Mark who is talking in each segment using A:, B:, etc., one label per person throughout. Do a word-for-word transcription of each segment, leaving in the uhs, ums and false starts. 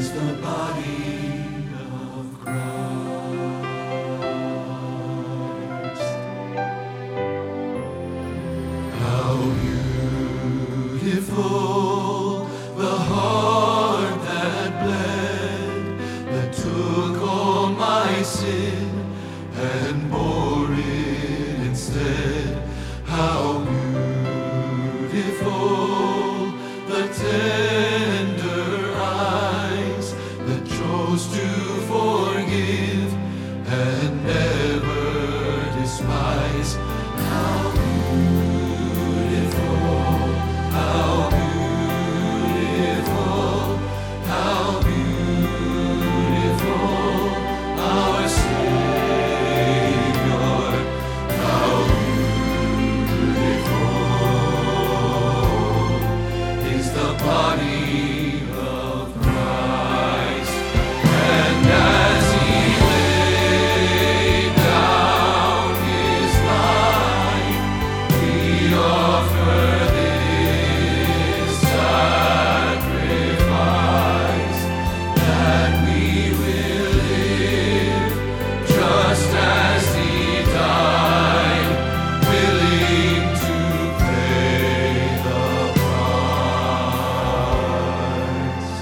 A: is the body of Christ. How beautiful the heart that bled, that took all my sin and bore it instead. How beautiful the tender eyes that chose to forgive and never despise. How beautiful, how beautiful, how beautiful our Savior. How beautiful is the body of Christ. And as He laid down His life, we offer this sacrifice, that we will live just as He died, willing to pay the price.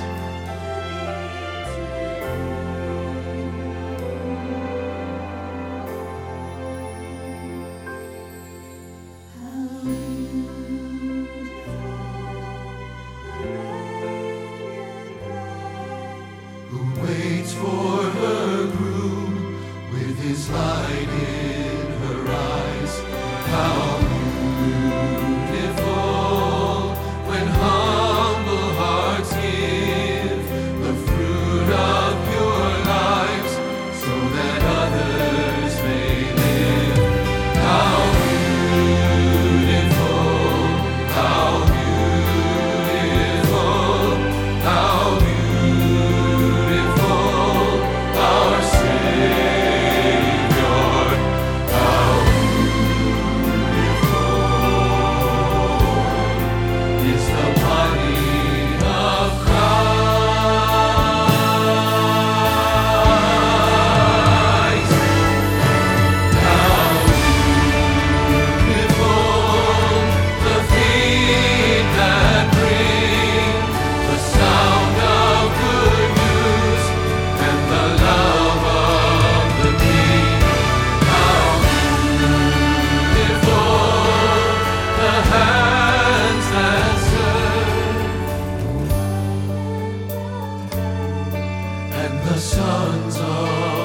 A: Who waits for her groom with his light in her eyes. How beautiful when humble hearts give the fruit of pure lives, so that others may live. How beautiful, how beautiful, how beautiful our Savior. How beautiful is the body of Christ. How beautiful the feet that bring the sound of good news and the love of the King. How beautiful the hands that serve, and the sons of